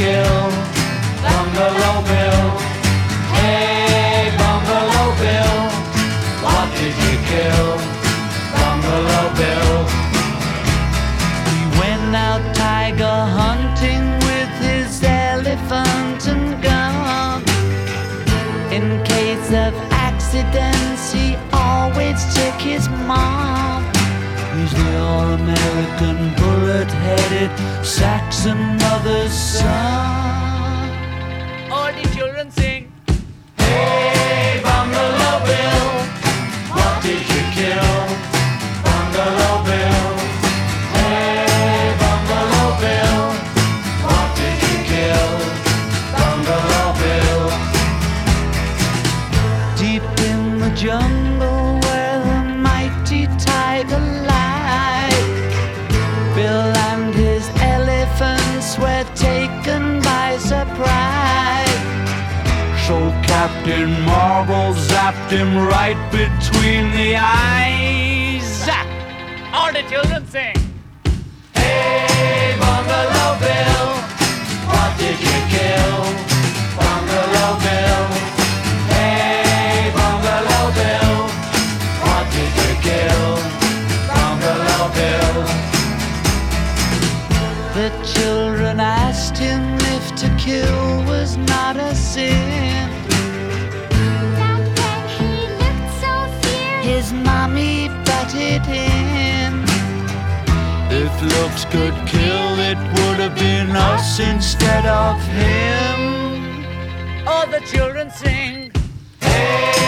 kill? Bungalow Bill. Hey, Bungalow Bill, what did you kill? Bungalow Bill. He went out tiger hunting with his elephant and gun. In case of accidents, he always took his mom. He's the all-American bullet-headed Saxon mother's son. All the children sing. Hey, Bungalow Bill, what did you kill? Bungalow Bill. Hey, Bungalow Bill, what did you kill? Bungalow Bill. Deep in the jungle where the mighty tiger lies, Bill and his elephants were taken by surprise. So Captain Marvel zapped him right between the eyes. Zap! All the children sing. Hey, Bungalow Bill, what did you kill? Bungalow Bill. Hey, Bungalow Bill, what did you kill? Bungalow Bill. The children asked him if to kill was not a sin. Back then he looked so fierce. His mommy butted in. If looks could kill, it would have been us instead of him. All the children sing. Hey,